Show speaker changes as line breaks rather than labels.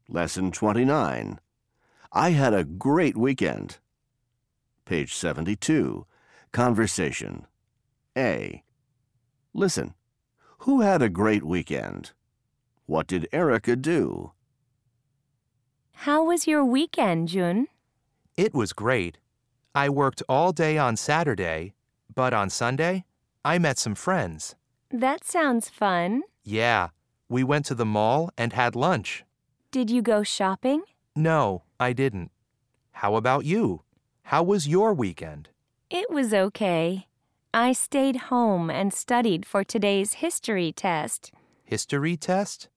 Lesson 29. I had a great weekend. Page 72. Conversation. A. Listen. Who had a great weekend? What did Erica do?
How was your weekend, Jun?
It was great. I worked all day on Saturday, but on Sunday, I met some friends.
That sounds fun.
Yeah, we went to the mall and had lunch.
Did you go shopping?
No, I didn't. How about you? How was your weekend?
It was okay. I stayed home and studied for today's history test.
History test?